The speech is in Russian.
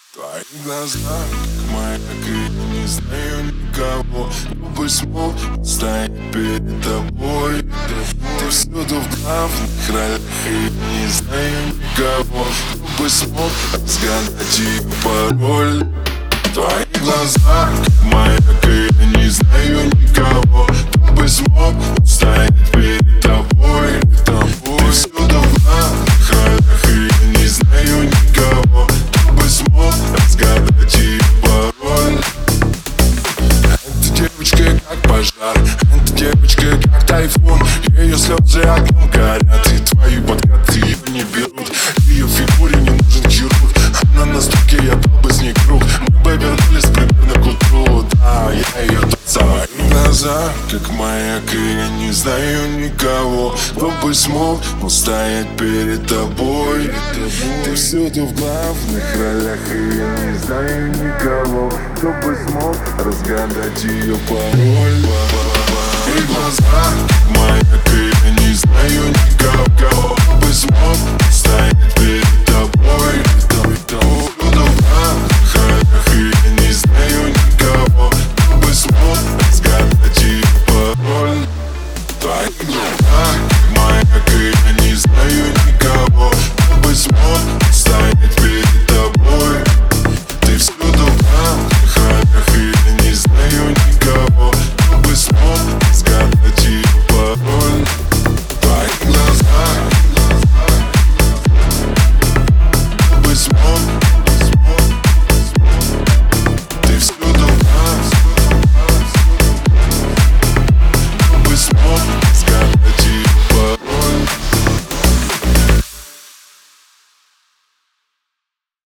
Твои глаза, как маяк, и я не знаю никого, кто бы смог стоять перед тобой. Ты всюду в главных ролях, и я не знаю никого, кто бы смог разгадать ее пароль. Твои глаза, как маяк, и я не знаю никого, кто бы смог стоять перед тобой. Ты всюду в главных ролях, и я не знаю никого, кто бы смог разгадать ее пароль. Эта девочка как пожар, эта девочка как тайфун, ее слезы огнем горят, и твои подкаты ее не берут. Ее фигуре не нужен хирург, она на стуке, я дал бы с ней круг. Мы бы вернулись примерно к утру, да, я ее тот самый. Глаза, как маяк, и я не знаю никого, кто бы смог устоять перед тобой. Ты всюду в главных ролях, и я не знаю никого, кто бы смог разгадать ее пароль. И глаза, как маяк, и я не знаю никого, кто бы смог устоять перед тобой.